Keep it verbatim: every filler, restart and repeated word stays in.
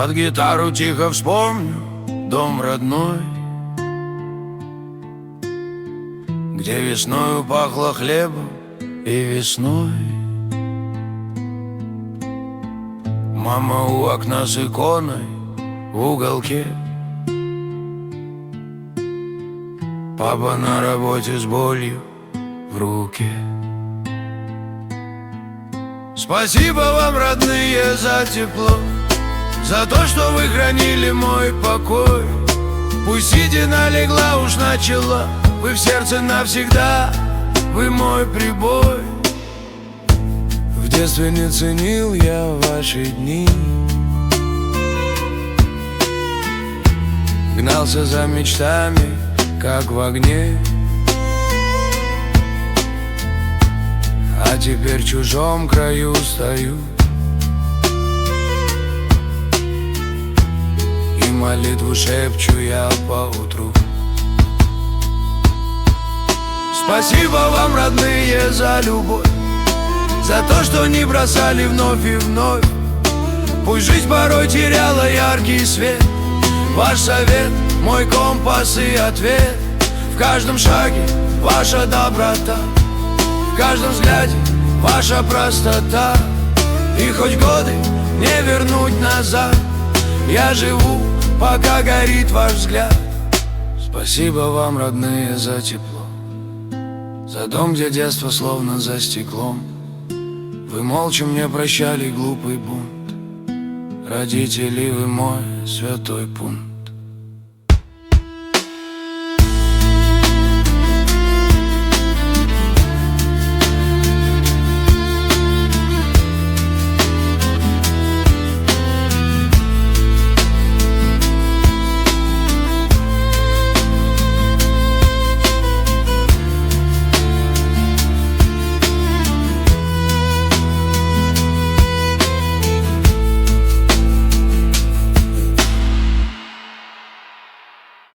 Под гитару тихо вспомню дом родной, где весною пахло хлебом и весной. Мама у окна с иконой в уголке, папа на работе с болью в руке. Спасибо вам, родные, за тепло, за то, что вы хранили мой покой. Пусть седина легла уж начала, вы в сердце навсегда, вы мой прибой. В детстве не ценил я ваши дни, гнался за мечтами, как в огне. А теперь в чужом краю стою и молитву шепчу я поутру. Спасибо вам, родные, за любовь, за то, что не бросали вновь и вновь. Пусть жизнь порой теряла яркий свет, ваш совет — мой компас и ответ. В каждом шаге ваша доброта, в каждом взгляде ваша простота. И хоть годы не вернуть назад, я живу, пока горит ваш взгляд. Спасибо вам, родные, за тепло, за дом, где детство словно за стеклом. Вы молча мне прощали глупый бунт, родители, вы мой святой пункт.